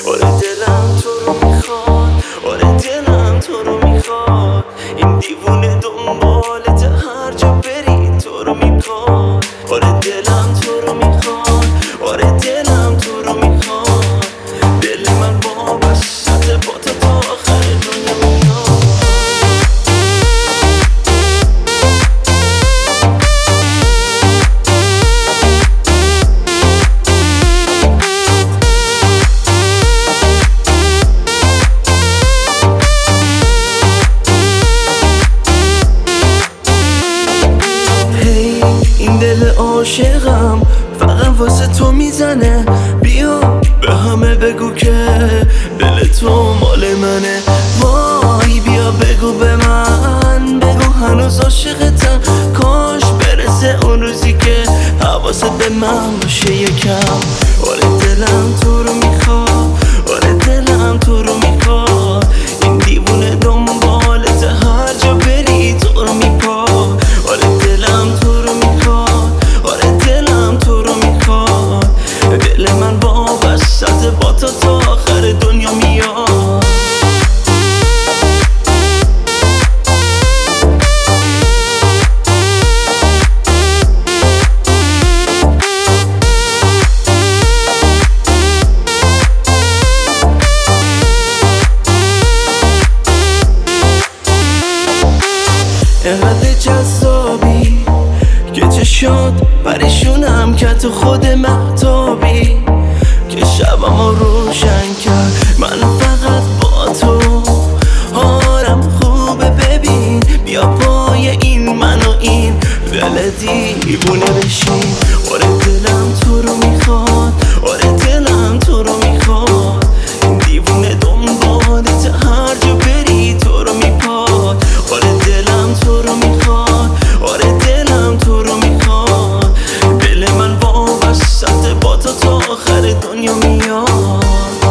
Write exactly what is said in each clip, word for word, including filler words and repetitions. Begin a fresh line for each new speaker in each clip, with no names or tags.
آره دلم تو رو میخواد، آره دلم تو رو میخواد. این دیوونه دنبالت هر جا بری تو رو میخواد. آره دلم تو رو میخواد، آره دلم تو رو میخواد. دل من وابسته با تو تا آخر دنیا میاد. این دل عاشقم فقط واسه تو میزنه. بیا به همه بگو که دل تو مال منه. وای بیا بگو به من، بگو هنوز عاشقتم. کاش برسه اون روزی که حواست به من باشه یکم. آره دلم تو رو میخواد، آره دلم تو رو میخواد. این دیوونه دنبالت هر جا بری تو رو میخواد. آره دلم تو رو میخواد، آره دلم تو رو میخواد. دل من وابسته با تو تا آخر دنیا میاد. اینقدر جذابی که چشات پریشونم که تو خود مهتابی، که شبمو روشن کرد من فقط با تو. حالم خوبه ببین، بیا پای این من و این دل دیوونه بشین. آره دلم تو رو میخواد، آره دلم تو رو میخواد. این دیوونه دنبالت هر جا بری تو رو میخواد. آره دلم تو رو میخواد، آره دلم تو رو میخواد. دل من وابسته با تو تا آخر دنیا میاد.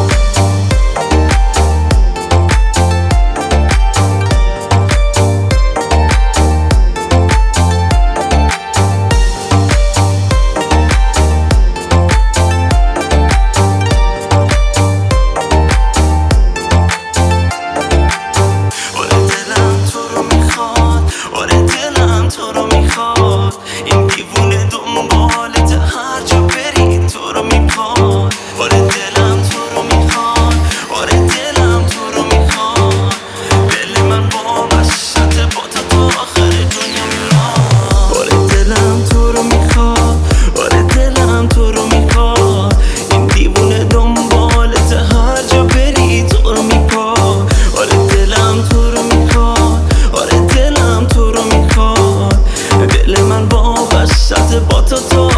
این دیوونه دنبالت هر جا بری تو رو میخواد. آره دلم تو رو میخواد، آره دلم تو رو میخواد. دل من وابسته با تو تا آخر دنیا میاد. آره دلم تو رو میخواد، آره دلم تو رو میخواد. این دیوونه دنبالت هر جا بری تو رو میخواد. آره دلم تو رو میخواد، آره دلم تو رو میخواد. دل من وابسته با تو تا